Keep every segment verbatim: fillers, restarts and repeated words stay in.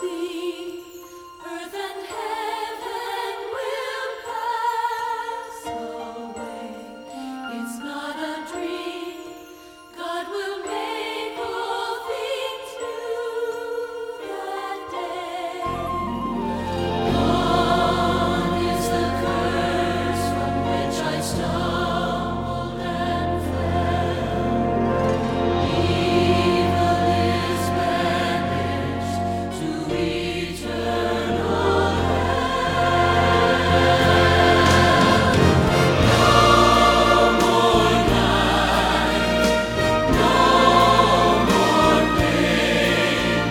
thee. Earth and heaven will pass away. It's not a dream. God will make all things new that day. Gone is the curse from which I stumbled and fell. Evil is banished to eternal hell. No more night, no more pain,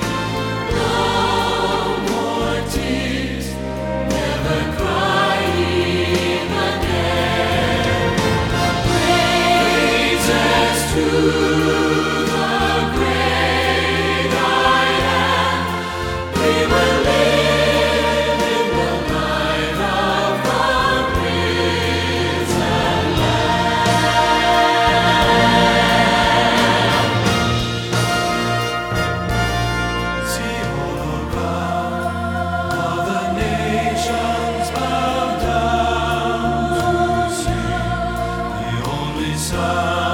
no more tears, never crying again. Praises to the great I Am. We will live in the light of the risen Lamb. See all around, all the nations bow down to see the only Son.